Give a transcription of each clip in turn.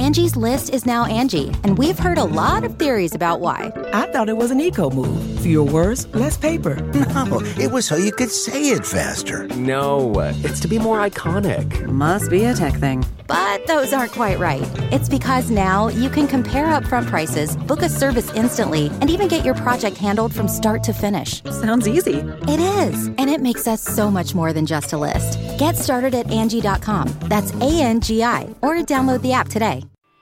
Angie's List is now Angie, and we've heard a lot of theories about why. I thought it was an eco move. Fewer words, less paper. No, it was so you could say it faster. No, it's to be more iconic. Must be a tech thing. But those aren't quite right. It's because now you can compare upfront prices, book a service instantly, and even get your project handled from start to finish. Sounds easy. It is, and it makes us so much more than just a list. Get started at Angie.com. That's ANGI, or download the app today.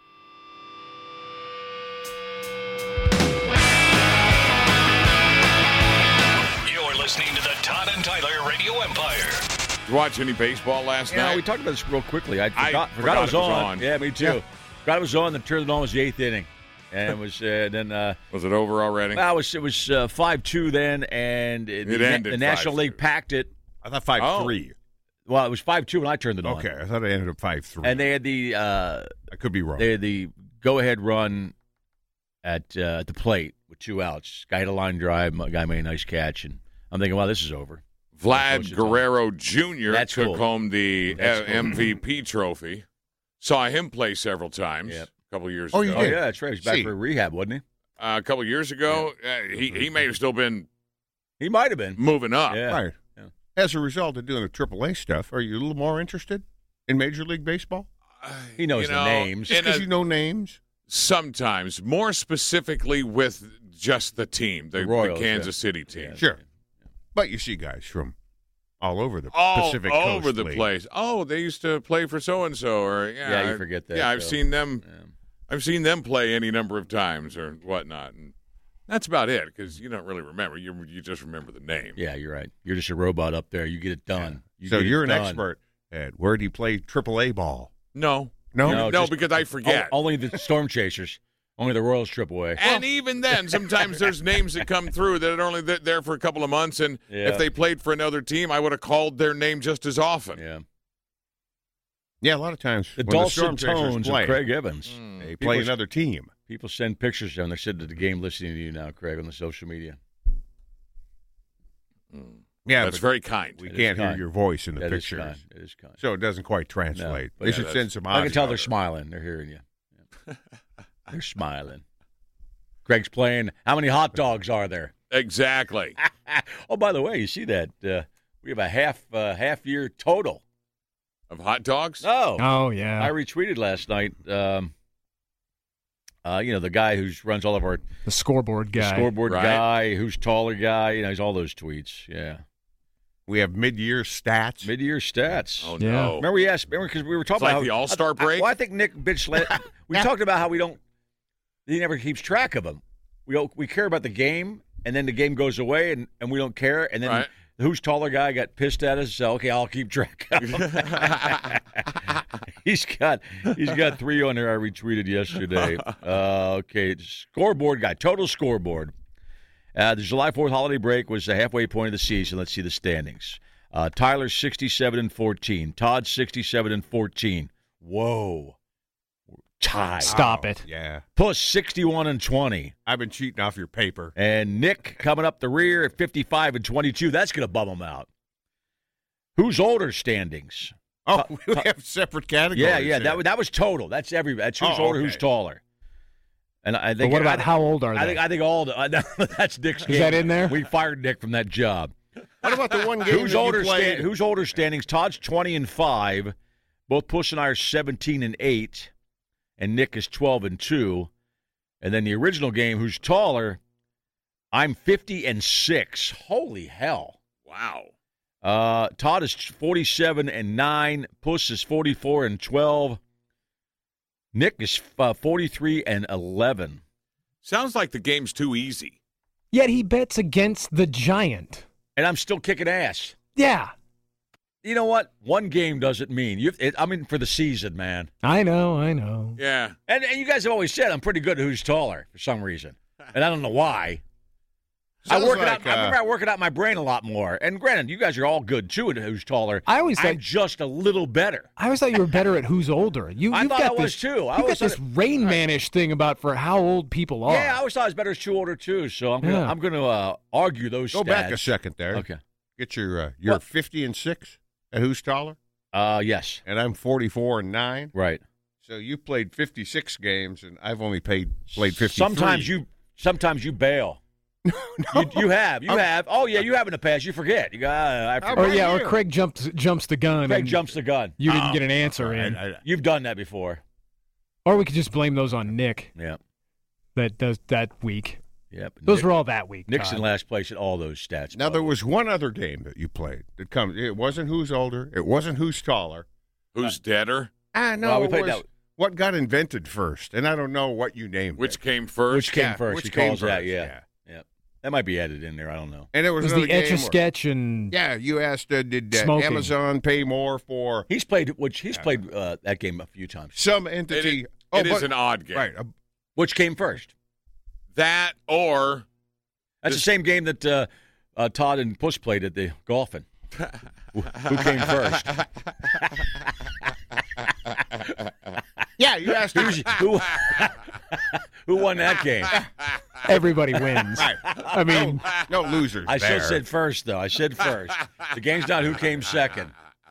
You're listening to the Todd and Tyler Radio Empire. Did you watch any baseball last night? Yeah, we talked about this real quickly. I forgot it was on. Yeah, me too. Yeah. Forgot it was on. The turned it on was the eighth inning, and it was then. Was it over already? Well, it was 5-2 then, and the National 5-2. League packed it. I thought 5-3. Well, it was 5-2 when I turned it on. Okay, I thought it ended up 5-3. And they had the. I could be wrong. They had the go-ahead run at the plate with 2 outs. Guy had a line drive. Guy made a nice catch, and I'm thinking, wow, this is over. Vlad Guerrero Jr. That's took cool. home the That's cool. MVP trophy. Saw him play several times a couple years ago. Oh, you Oh, did? yeah, that's right. He was back for rehab, wasn't he? A couple years ago, he may have still been He might have been. moving up. Yeah. Right. Yeah. As a result of doing the AAA stuff, are you a little more interested in Major League Baseball? He knows the names. Just because you know names? Sometimes, more specifically with just the team, the Royals, Kansas City team. Yeah. Sure. But you see guys from all over the All Pacific Coast over the League. place. Oh, they used to play for so and so, or Yeah, you forget that, Yeah, I've though. seen them. Yeah. I've seen them play any number of times or whatnot, and that's about it. Because you don't really remember. You just remember the name. Yeah, you're right. You're just a robot up there. You get it done. So you're an done. expert at where do you play AAA ball? No, No? just- because I forget. Only the Storm Chasers. Only the Royals trip away. And even then, sometimes there's names that come through that are only there for a couple of months, and Yeah. if they played for another team, I would have called their name just as often. Yeah. Yeah, a lot of times The when the Storm dulcet Chasers tones play, of Craig Evans. they play People- another team. People send pictures down. They said to the game listening to you now, Craig, on the social media. Yeah, That's but very kind. we That is can't hear kind. your voice in the That is pictures. kind. It is kind. So it doesn't quite translate. but They yeah, should that's- send some I can tell audio. they're smiling. They're hearing you. Yeah. They're smiling. Craig's playing. How many hot dogs are there? Exactly. Oh, by the way, you see that we have a half year total. Of hot dogs? Oh yeah. I retweeted last night. The guy who runs all of our The scoreboard guy. scoreboard Right. guy, who's taller guy. He's all those tweets. Yeah, We have mid-year stats. mid-year stats. Oh, Yeah. no. Remember we asked? Remember because we were talking It's about like how, the All-Star break? Well, I think Nick bitch. We talked about how he never keeps track of them. We care about the game, and then the game goes away, and we don't care, and then. Right. Who's taller guy got pissed at us? So okay, I'll keep track of him. He's got 3 on there I retweeted yesterday. Okay, scoreboard guy, total scoreboard. The July 4th holiday break was the halfway point of the season. Let's see the standings. Tyler 67-14, Todd 67-14. Whoa, tied. Stop it. Yeah. Puss 61-20. I've been cheating off your paper. And Nick coming up the rear at 55-22. That's going to bum him out. Who's older standings? Oh, we have separate categories. Yeah, here. that was total. That's who's older, who's taller. And I think. But what about how old are they? I think all. That's Nick's. Is that in there? We fired Nick from that job. What about the one game Who's that older? you played? Who's older standings? Todd's 20-5. Both Puss and I are 17-8, and Nick is 12-2. And then the original game, who's taller? I'm 50-6. Holy hell! Wow. Todd is 47-9. Puss is 44-12. Nick is 43-11. Sounds like the game's too easy. Yet he bets against the Giant. And I'm still kicking ass. Yeah. You know what? One game doesn't mean. For the season, man. I know. Yeah. And you guys have always said I'm pretty good at who's taller for some reason. And I don't know why. I remember I work it out in my brain a lot more. And granted, you guys are all good, too, at who's taller. I'm just a little better. I always thought you were better at who's older. I thought I was, too. You've got this Rain Man-ish thing about for how old people are. Yeah, I always thought I was better as too older, too. So I'm going to argue those Go stats. back a second there. Okay. Get you're 50-6 at who's taller? Yes. And I'm 44-9. Right. So you played 56 games, and I've only played 53. Sometimes you bail. You have. Oh yeah, you have in the past. You forget. You got. Or Craig jumps the gun. Craig jumps the gun. You didn't get an answer in. You've done that before. Or we could just blame those on Nick. Yeah. That does that week. Yep. Those were all that week. Nick's Todd. in last place at all those stats. Now, there was one other game that you played that comes. It wasn't who's older. It wasn't who's taller. Who's deader? No, Well, we it played was that. what got invented first. And I don't know what you named Which it. came first? Which came Yeah, first? which He came calls that. first, Yeah. That might be added in there. I don't know. And there was It was another the game Etch-a-Sketch and yeah, you asked, did Smoking. Amazon pay more for He's played that game a few times. some entity? It is an odd game. Right. Which came first? That or That's the same game that Todd and Puss played at the golfing. Who came first? Yeah, you asked Who won that game? everybody wins. Right. I mean, no losers. I there. still said first, though. I said first. The game's not who came second.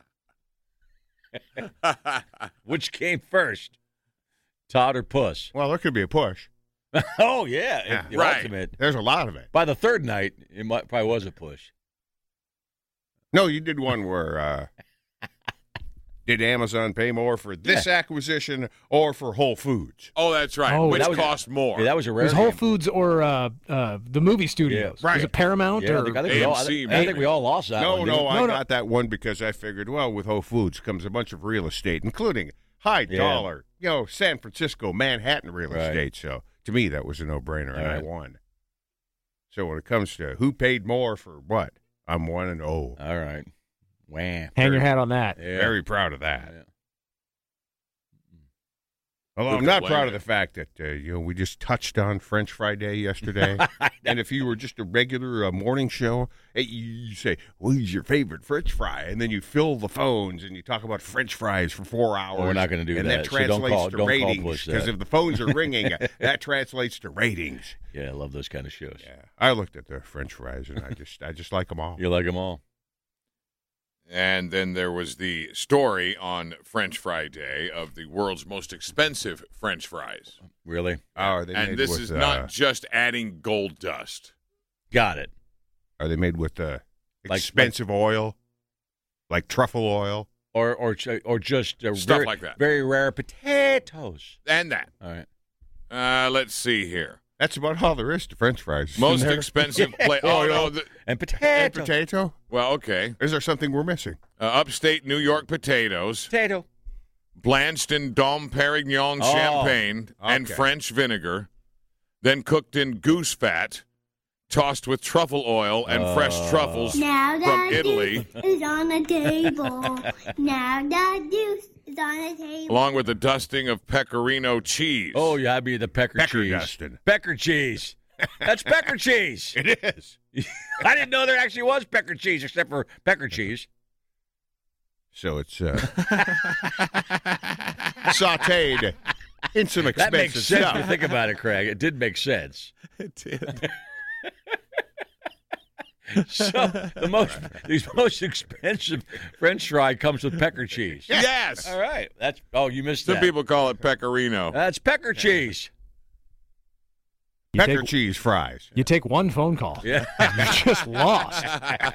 Which came first? Todd or Puss? Well, there could be a push. Oh, yeah. The Right. ultimate. There's a lot of it. By the third night, it probably was a push. No, you did one where did Amazon pay more for this acquisition or for Whole Foods? Oh, that's right. Oh, Which that was- cost more? Yeah, that was a it rare was Whole game. Foods or the movie studios. Yeah, right. Was it Paramount Yeah, or I think we all, AMC, I think we all lost that No, one. no, didn't we? I No, no. got that one because I figured, well, with Whole Foods comes a bunch of real estate, including high Yeah. dollar, San Francisco, Manhattan real Right. estate. So to me, that was a no-brainer, and All I right. won. So when it comes to who paid more for what, I'm 1-0. All right. Wham. hang your hat on that. Yeah. Very proud of that. Yeah. Although Who I'm not can proud blame of the fact that we just touched on French Fry Day yesterday, and if you were just a regular morning show, you say, "Who's your favorite French fry?" and then you fill the phones and you talk about French fries for 4 hours. Well, we're not gonna do and that, that so don't translates call- to don't call ratings Bush because that. if the phones are ringing, that translates to ratings. Yeah, I love those kind of shows. Yeah, I looked at the French fries and I just like them all. You like them all. And then there was the story on French Fry Day of the world's most expensive French fries. Really? Oh, are they made And this with, is not just adding gold dust. Got it. Are they made with Like- expensive oil, like truffle oil? Or just Stuff very, like that. Very rare potatoes. And that. All right. Let's see here. That's about all there is to French fries. Most Isn't there? expensive plate. Oh, no. And And potatoes. potato? Well, okay. Is there something we're missing? Upstate New York potatoes, Potato. blanched in Dom Perignon Oh, champagne and okay. French vinegar, then cooked in goose fat, tossed with truffle oil and fresh truffles Now from that Italy, juice is on the table. Now that juice is on the table. along with a dusting of pecorino cheese. Oh, yeah, I'd be the pecker Pecker cheese. dusting. Pecker cheese. That's pecker cheese. It is. I didn't know there actually was pecker cheese except for pecker cheese. So it's sauteed in some expensive That makes sense stuff. if you think about it, Craig. It did make sense. It did. So the most expensive French fry comes with pecker cheese. Yes. All right. You missed Some that. people call it pecorino. That's pecker cheese. Pecker cheese fries. You take one phone call. Yeah. You just lost.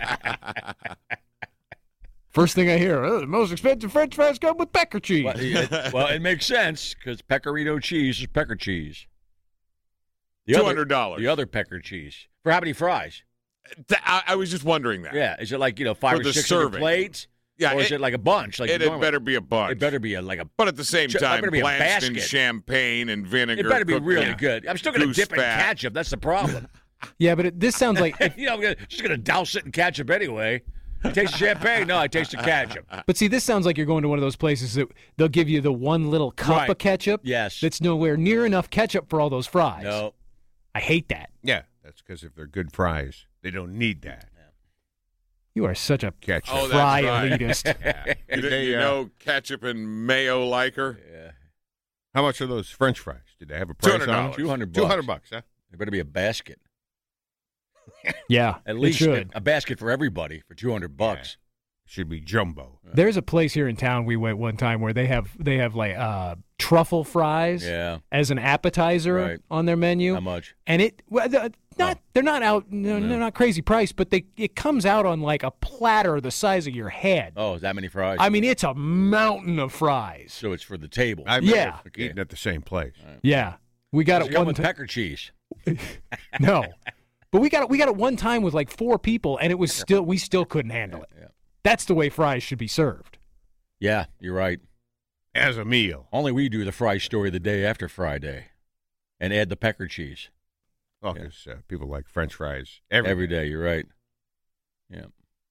First thing I hear, the most expensive French fries come with pecker cheese. Well, it makes sense because pecorino cheese is pecker cheese. The $200. The other pecker cheese. For how many fries? I was just wondering that. Yeah. Is it like, 5 For or the 6 on the serving. plate? Yeah, Or is it like a bunch? Like It normal? better be a bunch. It better be like a. But at the same It time, better be a blanched in basket. champagne and vinegar. It better be cooked really in good. I'm still going to goose dip in fat. ketchup. That's the problem. Yeah, but this sounds like. I'm just going to douse it in ketchup anyway. You taste the champagne? No, I taste the ketchup. But see, this sounds like you're going to one of those places that they'll give you the one little cup Right. of ketchup. Yes. That's nowhere near enough ketchup for all those fries. No. I hate that. Yeah, that's because if they're good fries, they don't need that. You are such a Ketchup. Oh, that's fry right. elitist. You know ketchup and mayo like her? Yeah. How much are those French fries? Did they have a price on them? $200. $200. $200, huh? There better be a basket. Yeah, At least it should. a basket for everybody for $200. should be jumbo. There's a place here in town we went one time where they have like truffle fries as an appetizer on their menu. How much? And they're not crazy price, but it comes out on like a platter the size of your head. Oh, is that many fries? I mean, it's a mountain of fries. So it's for the table. I've never eaten at the same place. Right. Yeah, we got it one with pecker cheese. No, but we got it one time with like 4 people, and it was we still couldn't handle it. Yeah. That's the way fries should be served. Yeah, you're right. As a meal. Only we do the fry story the day after Friday, and add the pecker cheese. Oh, because people like French fries every day. You're right. Yeah.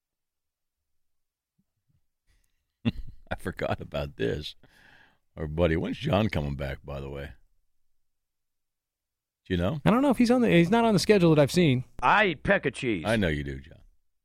I forgot about this. Our buddy, when's John coming back, by the way? Do you know? I don't know if he's not on the schedule that I've seen. I eat pecker cheese. I know you do, John.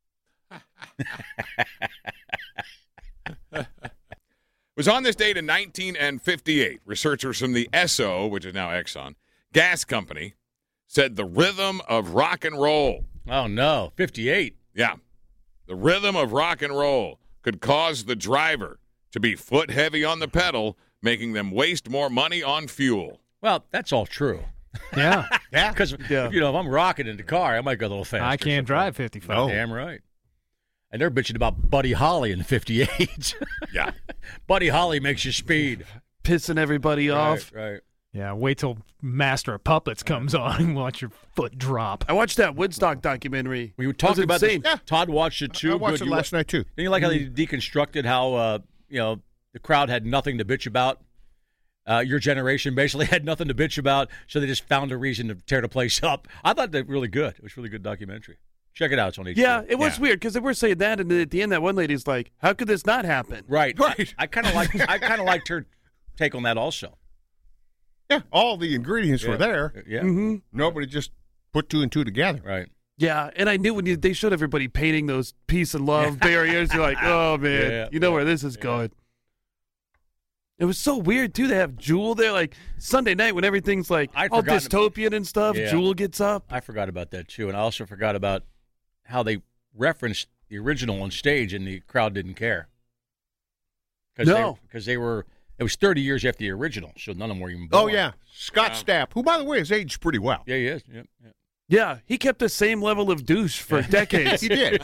It was on this date in 1958. Researchers from the Esso, which is now Exxon, gas company, said the rhythm of rock and roll. Oh, no. 58. Yeah. The rhythm of rock and roll could cause the driver to be foot heavy on the pedal, making them waste more money on fuel. Well, that's all true. Yeah. Yeah. Because, if I'm rocking in the car, I might go a little faster. I can't drive 55. Oh. Damn right. And they're bitching about Buddy Holly in the 58. Yeah. Buddy Holly makes you speed. Pissing everybody off. Right. Yeah, wait till Master of Puppets comes on and watch your foot drop. I watched that Woodstock documentary. We were talking about this. Yeah. Todd watched it too. I watched it last night too. Didn't you like how they deconstructed how the crowd had nothing to bitch about? Your generation basically had nothing to bitch about, so they just found a reason to tear the place up. I thought that really good. It was a really good documentary. Check it out. It's on HBO. Yeah, it was weird because they were saying that, and at the end, that one lady's like, "How could this not happen?" Right. I kind of liked her take on that also. Yeah, all the ingredients were there. Yeah. Mm-hmm. Nobody just put 2 and 2 together. Right. Yeah, and I knew when they showed everybody painting those peace and love barriers, you're like, "Oh man, you know where this is going." It was so weird too to have Jewel there, like Sunday night when everything's like all dystopian and stuff. Yeah. Jewel gets up. I forgot about that too, and I also forgot about how they referenced the original on stage, and the crowd didn't care. Because they were. It was 30 years after the original, so none of them were even born. Oh yeah, Scott Stapp, who by the way has aged pretty well. Yeah, he is. Yep. Yeah, he kept the same level of douche for decades. He did.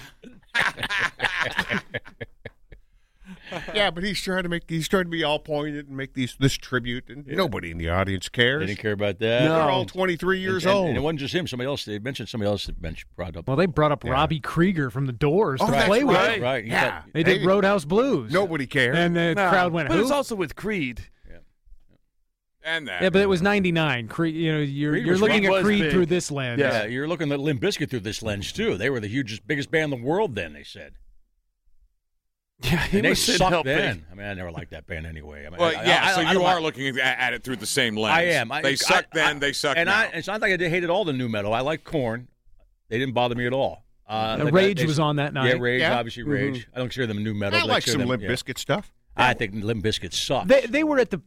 Yeah, but he's trying to be all pointed and make this tribute, and nobody in the audience cares. They didn't care about that. No. They're all 23 years old. And it wasn't just him. Somebody else. They mentioned somebody else that brought up. Well, they brought up Robbie Krieger from the Doors to play with. Right. Yeah. They did Roadhouse Blues. Nobody cared. And the crowd went, But who? it was also with Creed. And that. Yeah, but it was 99. Creed, you're looking at Creed through this lens. Yeah, you're looking at Limp Bizkit through this lens too. They were the biggest band in the world then. They said. Yeah, and they sucked then. I mean, I never liked that band anyway. I mean, so you are looking at it through the same lens. I am. They sucked then. They suck now. It's not like I hated all the new metal. I like Korn. They didn't bother me at all. Rage was on that night. Yeah, Rage, obviously Rage. Mm-hmm. I don't consider them new metal. I like some Limp Bizkit stuff. I think Limp Bizkit sucked. They were at the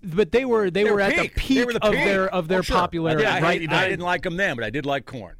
peak of their popularity. Yeah, I didn't like them then, but I did like Korn.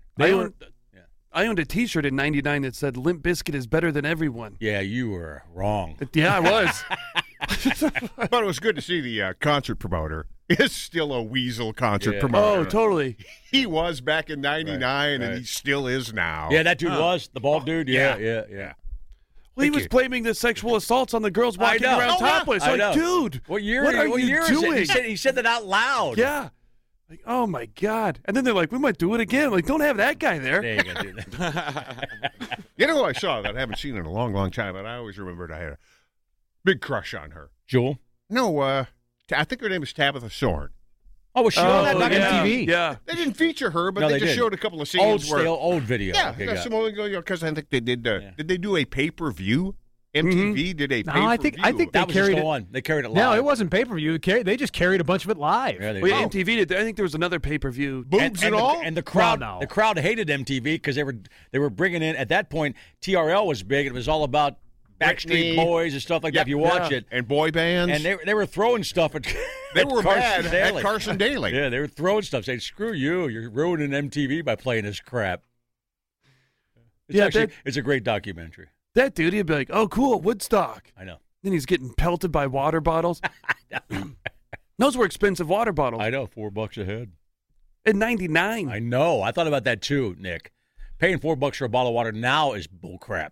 I owned a T-shirt in '99 that said "Limp Bizkit is better than everyone." Yeah, you were wrong. Yeah, I was. But it was good to see the concert promoter is still a weasel concert promoter. Oh, totally. He was back in '99, and he still is now. Yeah, that dude was the bald dude. Yeah. Well, he was blaming the sexual assaults on the girls walking around topless. Like, dude, what year are you doing? Is it? He said that out loud. Yeah. Like, oh my God! And then they're like, "We might do it again." I'm like, don't have that guy there. They ain't gonna do that. You know who I saw that I haven't seen in a long, long time, but I always remembered I had a big crush on her. Jewel? No, I think her name is Tabitha Soren. Oh, was she on that back on MTV? Yeah. They didn't feature her, but they just showed a couple of scenes old video. Yeah, okay, because I think they did. Did they do a pay-per-view? MTV did a pay-per-view. I think they carried it on. They carried it live. No, it wasn't pay-per-view. They just carried a bunch of it live. Yeah, MTV did. I think there was another pay-per-view. Boobs and all? And the crowd hated MTV because they were bringing in, at that point, TRL was big. It was all about Backstreet Boys and stuff like that. If you watch it. And boy bands. And they were throwing stuff at They were Carson mad Daly. at Carson Daly. Yeah, they were throwing stuff, saying, screw you. You're ruining MTV by playing this crap. It's a great documentary. That dude, he'd be like, "Oh, cool, Woodstock." I know. Then he's getting pelted by water bottles. Those were expensive water bottles. I know, $4 a head. At 99. I know. I thought about that too, Nick. Paying $4 for a bottle of water now is bullcrap.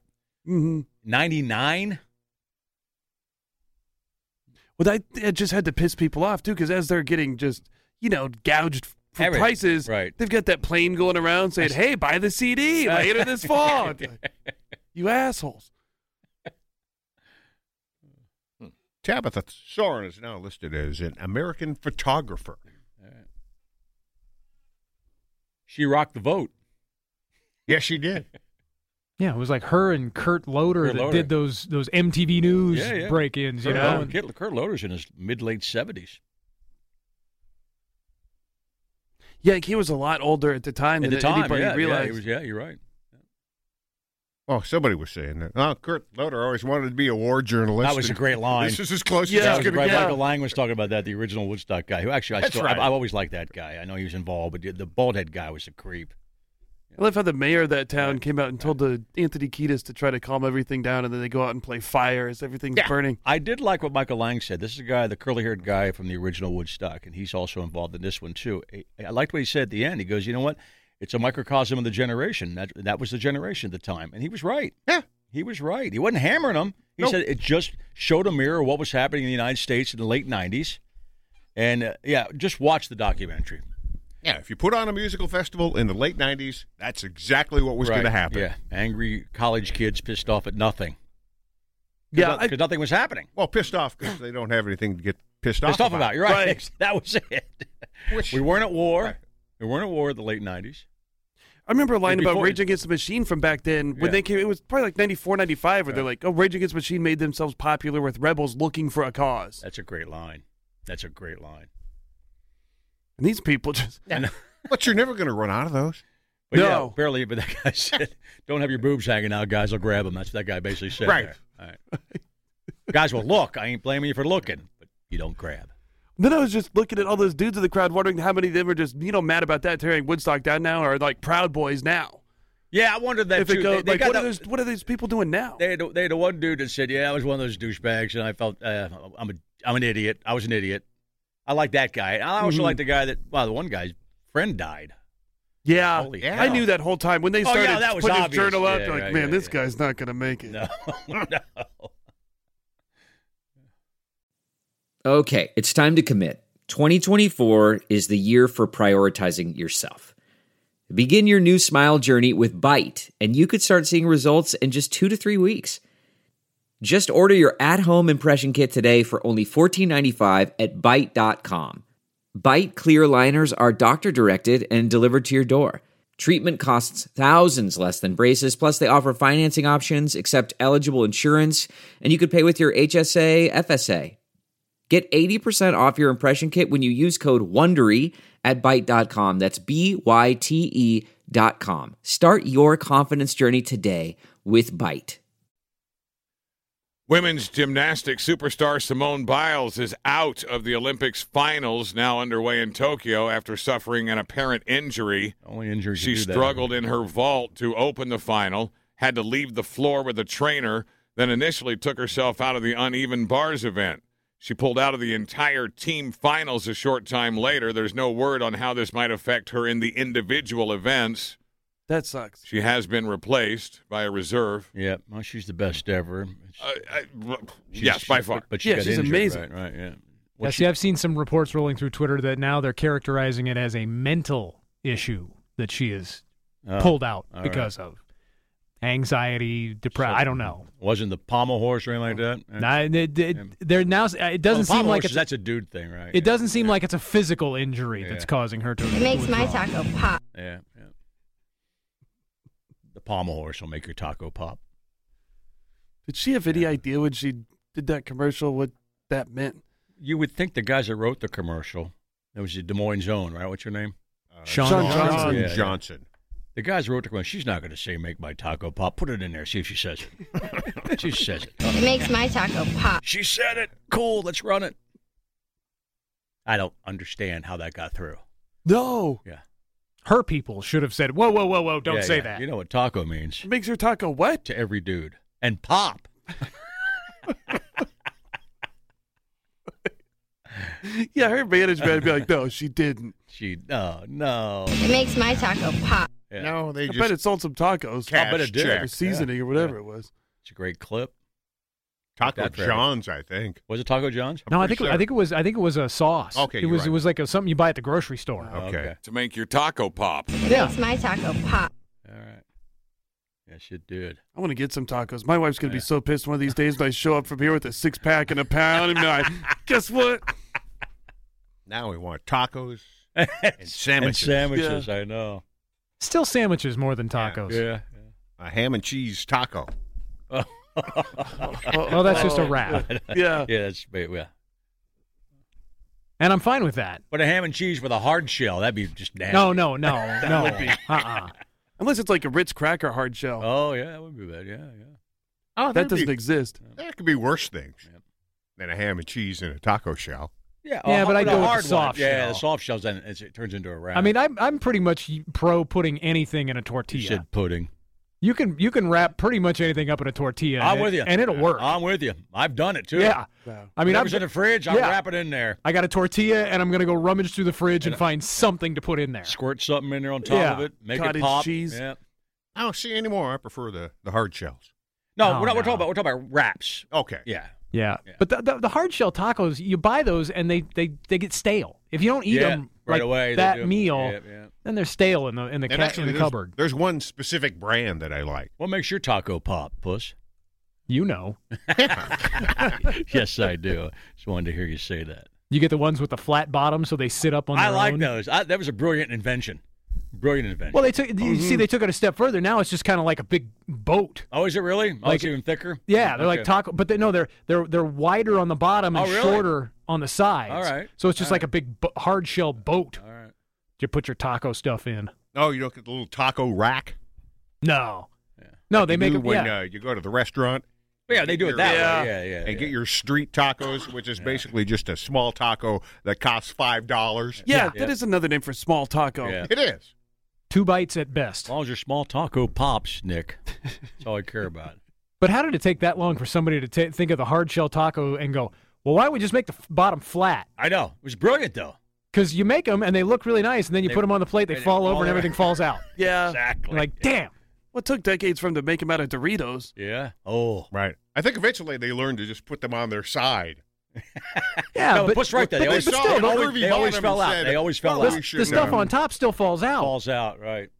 99. Well, that just had to piss people off too, because as they're getting just gouged for prices, right? They've got that plane going around saying, "Hey, buy the CD later this fall." You assholes. Tabitha Soren is now listed as an American photographer. She rocked the vote. Yes, she did. Yeah, it was like her and Kurt Loder that did those MTV News break-ins. Kurt Loder's in his mid-late 70s. Yeah, he was a lot older at the time than anybody realized. Yeah, you're right. Oh, somebody was saying that. Oh, Kurt Loder always wanted to be a war journalist. That was a great line. This is as close as it's going to get. Michael Lang was talking about that, the original Woodstock guy, who actually I always liked that guy. I know he was involved, but the bald-head guy was a creep. I love how the mayor of that town came out and told Anthony Kiedis to try to calm everything down, and then they go out and play fire as everything's burning. I did like what Michael Lang said. This is a guy, the curly-haired guy from the original Woodstock, and he's also involved in this one, too. I liked what he said at the end. He goes, you know what? It's a microcosm of the generation. That was the generation at the time. And he was right. Yeah. He was right. He wasn't hammering them. He said it just showed a mirror of what was happening in the United States in the late 90s. And, just watch the documentary. Yeah, if you put on a musical festival in the late 90s, that's exactly what was going to happen. Yeah, angry college kids pissed off at nothing. Yeah, because nothing was happening. Well, pissed off because they don't have anything to get pissed off about. You're right. That was it. We weren't at war. Right. We weren't at war in the late 90s. I remember a line about Rage Against the Machine from back then. When they came, it was probably like 94, 95, where they're like, "Oh, Rage Against the Machine made themselves popular with rebels looking for a cause." That's a great line. And these people just... But you're never going to run out of those. But no. Barely, but that guy said, don't have your boobs hanging out, guys will grab them. That's what that guy basically said. Right. All right. Guys will look. I ain't blaming you for looking, but you don't grab. Then I was just looking at all those dudes in the crowd, wondering how many of them are just, mad about that, tearing Woodstock down now, or like Proud Boys now. Yeah, I wondered that, too. What are these people doing now? They had one dude that said, I was one of those douchebags, and I felt I'm an idiot. I was an idiot. I like that guy. I also like the guy the one guy's friend died. Yeah, I knew that whole time. When they started putting his journal up, this guy's not going to make it. No. Okay, it's time to commit. 2024 is the year for prioritizing yourself. Begin your new smile journey with Byte, and you could start seeing results in just 2 to 3 weeks. Just order your at-home impression kit today for only $14.95 at Byte.com. Byte clear liners are doctor-directed and delivered to your door. Treatment costs thousands less than braces, plus they offer financing options, accept eligible insurance, and you could pay with your HSA, FSA. Get 80% off your impression kit when you use code WONDERY at Byte.com. That's BYTE.com. Start your confidence journey today with Byte. Women's gymnastics superstar Simone Biles is out of the Olympics finals, now underway in Tokyo, after suffering an apparent injury. Only injury she struggled in her vault to open the final, had to leave the floor with a trainer, then initially took herself out of the uneven bars event. She pulled out of the entire team finals a short time later. There's no word on how this might affect her in the individual events. That sucks. She has been replaced by a reserve. Yeah, well, she's the best ever. Yes, by far. But she's injured, amazing. Right, yeah. I've seen some reports rolling through Twitter that now they're characterizing it as a mental issue that she is pulled out because of. Anxiety, depression. I don't know. Wasn't the pommel horse or anything like that? They're now. It doesn't seem like that's a dude thing, right? It doesn't seem like it's a physical injury that's causing her to. It makes my taco pop. Yeah. The pommel horse will make your taco pop. Did she have any idea when she did that commercial what that meant? You would think the guys that wrote the commercial, it was the Des Moines Zone, right? What's your name? Sean Johnson. Yeah, Johnson. The guys wrote the commercial. She's not going to say "make my taco pop." Put it in there. See if she says it. She says it. It makes my taco pop. She said it. Cool. Let's run it. I don't understand how that got through. No. Yeah. Her people should have said, "Whoa, don't say that." You know what taco means? It makes her taco what? To every dude. and pop. Yeah, her management would be like, no, she didn't. No. It makes my taco pop. Yeah. No, they I just bet it sold some tacos. Cash I bet it did. check. Or seasoning or whatever it was. It's a great clip. Taco That forever. John's, I think. Was it Taco John's? No, I pretty think it was a sauce. Okay, it you're was right. it was like something you buy at the grocery store. Okay. To make your taco pop. It Yeah. makes my taco pop. All right. Yes, it did. I want to get some tacos. My wife's going to be so pissed one of these days when I show up from here with a 6-pack and a pound. And be like, guess what? Now we want tacos and sandwiches. And sandwiches, I know. Still sandwiches more than tacos. Yeah. A ham and cheese taco. Well, that's just a wrap. Yeah. Yeah, that's yeah. And I'm fine with that. But a ham and cheese with a hard shell, that'd be just nasty. No. would be. Unless it's like a Ritz cracker hard shell. Oh, yeah, that would be bad. Yeah. Oh, That doesn't exist. There could be worse things than a ham and cheese in a taco shell. Yeah, but I'd a go with the hard soft one. Yeah, shell. the soft shells, then it turns into a wrap. I mean, I'm pretty much pro putting anything in a you tortilla. said pudding. You can wrap pretty much anything up in a tortilla. I'm and with you. and it'll work. I'm with you. I've done it, too. Yeah. I mean, Whatever's in the fridge, I'll wrap it in there. I got a tortilla, and I'm gonna go rummage through the fridge and find something to put in there. Squirt something in there on top Yeah. of it. Make Cottage it pop. cheese. Yeah. I don't see anymore. I prefer the hard shells. No, Oh, we're no. talking about wraps. Okay. Yeah. Yeah. Yeah. But the hard shell tacos, you buy those and they get stale. If you don't eat them right like away, they that do. meal, Yeah. then they're stale in the And in actually, the there's- cupboard. There's one specific brand that I like. What makes your taco pop, Puss? You know, Yes, I do. Just wanted to hear you say that. you get the ones with the flat bottom, so they sit up on their I like own. those. That was a brilliant invention. Well, they took you see they took it a step further. Now it's just kind of like a big boat. Oh, is it really? Oh, Like- it's even thicker? Yeah, they're like Okay. taco, but they're wider on the bottom and Oh, really? shorter on the sides. All right. So it's just All like a big hard shell boat. All right. You put your taco stuff in. Oh, you don't get the little taco rack? No, no, they You make do it. when Yeah. you go to the restaurant. Yeah, they do it that way. Yeah. And get your street tacos, which is basically just a small taco that costs $5. Yeah, that is another name for small taco. Yeah. It is. 2 bites at best. As long as your small taco pops, Nick. That's all I care about. But how did it take that long for somebody to think of the hard shell taco and go, well, why don't we just make the bottom flat? I know. It was brilliant, though. Because you make them and they look really nice, and then you put them on the plate, they fall over, and everything falls out. Yeah. Exactly. You're like, damn. Well, it took decades for them to make them out of Doritos. Yeah. Oh. Right. I think eventually they learned to just put them on their side. Yeah, No, but Puss right there. They but always, they saw they it. always, Irving they always Bottom fell out. said, They always fell well, out. we should the stuff know. on top still falls out. Falls out, right.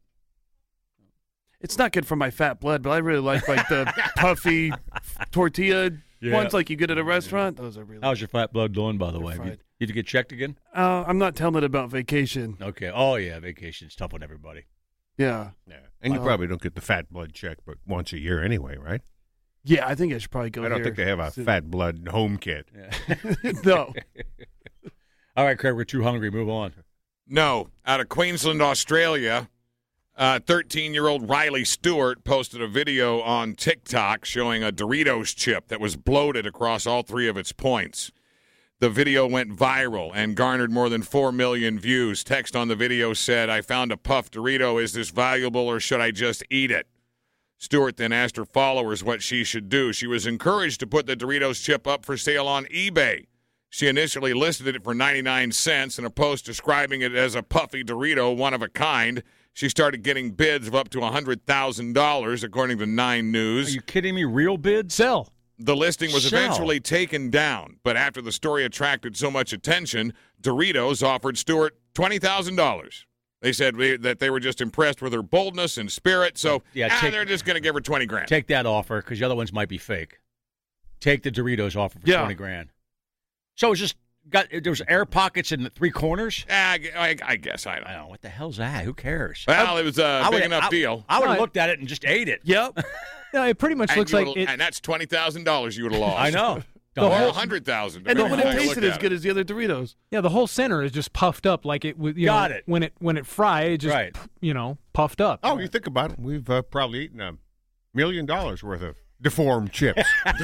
It's not good for my fat blood, but I really like the puffy tortilla ones like you get at a restaurant. Those are really. How's your fat blood doing, by the way? fried. Did you get checked again? I'm not telling it about vacation. Okay. Oh, yeah. Vacation's tough on everybody. Yeah. Yeah. And you probably don't get the fat blood check but once a year anyway, right? Yeah, I think I should probably go. I don't here. think they have a fat blood home kit. No. All right, Craig, we're too hungry. Move on. No, out of Queensland, Australia, 13-year-old Riley Stewart posted a video on TikTok showing a Doritos chip that was bloated across all 3 of its points. The video went viral and garnered more than 4 million views. Text on the video said, "I found a puffed Dorito. Is this valuable or should I just eat it?" Stewart then asked her followers what she should do. She was encouraged to put the Doritos chip up for sale on eBay. She initially listed it for 99 cents in a post describing it as a puffy Dorito, one of a kind. She started getting bids of up to $100,000, according to 9 News. Are you kidding me? Real bids? Sell. The listing was Sell. eventually taken down, but after the story attracted so much attention, Doritos offered Stewart $20,000. They said that they were just impressed with her boldness and spirit, so they're just going to give her $20,000. Take that offer because the other ones might be fake. Take the Doritos offer for $20,000. So it's just there was air pockets in the 3 corners. I guess I don't know. What the hell's that? Who cares? Well, it was a big enough deal. I would have looked at it and just ate it. Yep. No, it pretty much looks like it. And that's $20,000 you would have lost. I know. The Or whole- $100,000. And then when it depending on how you tasted look as at good it. as the other Doritos. Yeah, the whole center is just puffed up like it would. Got it. When it fried, it just puffed up. Oh, you think about it. We've probably eaten $1 million worth of deformed chips. We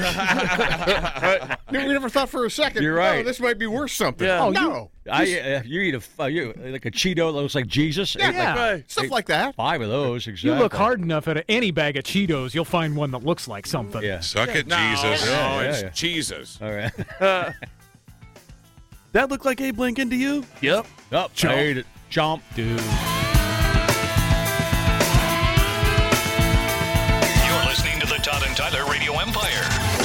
never thought for a second. You're right. Oh, this might be worth something. Yeah. Oh, no. You eat like a Cheeto that looks like Jesus. Yeah. Stuff like that. 5 of those, exactly. You look hard enough at any bag of Cheetos, you'll find one that looks like something. Yeah. Suck it, Jesus. No, it's Jesus. All right. That look like Abe Lincoln to you? Yep. Oh, I ate it. Chomp. Dude. You're listening to the Todd and Tyler Radio Empire.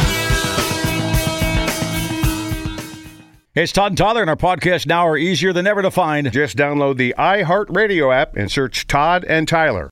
Hey, it's Todd and Tyler, and our podcast now are easier than ever to find. Just download the iHeartRadio app and search Todd and Tyler.